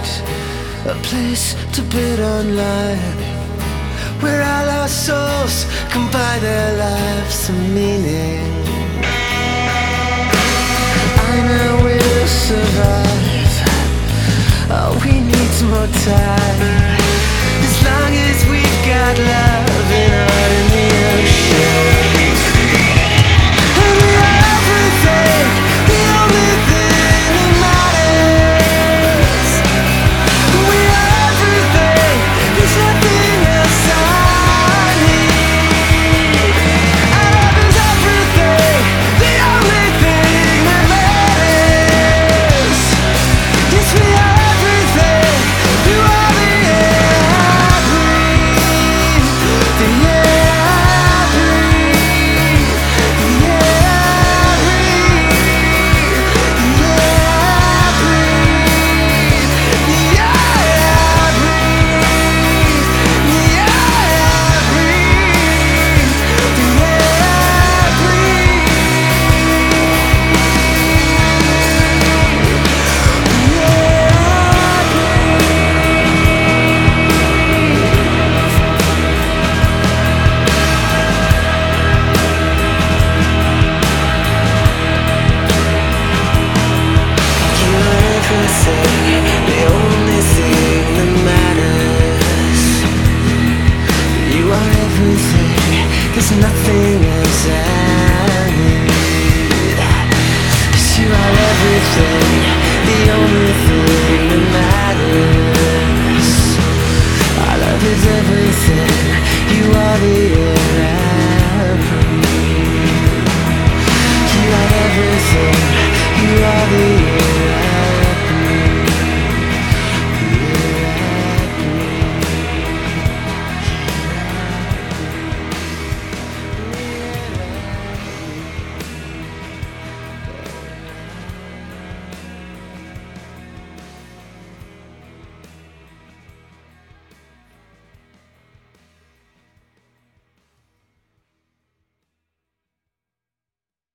a place to bid online, where all our souls can buy their lives some meaning. I know we'll survive. All we need's more time, as long as we've got love and art in the ocean. And we are everything, the only thing that matters. We are everything, there's nothing else I need. Our love is everything, the only thing that matters. Yes, we are everything, you are the air I breathe, the air I breathe, the air I breathe, the air I breathe, the air I breathe, the air I breathe, the air I the only thing that matters. You are everything, there's nothing else.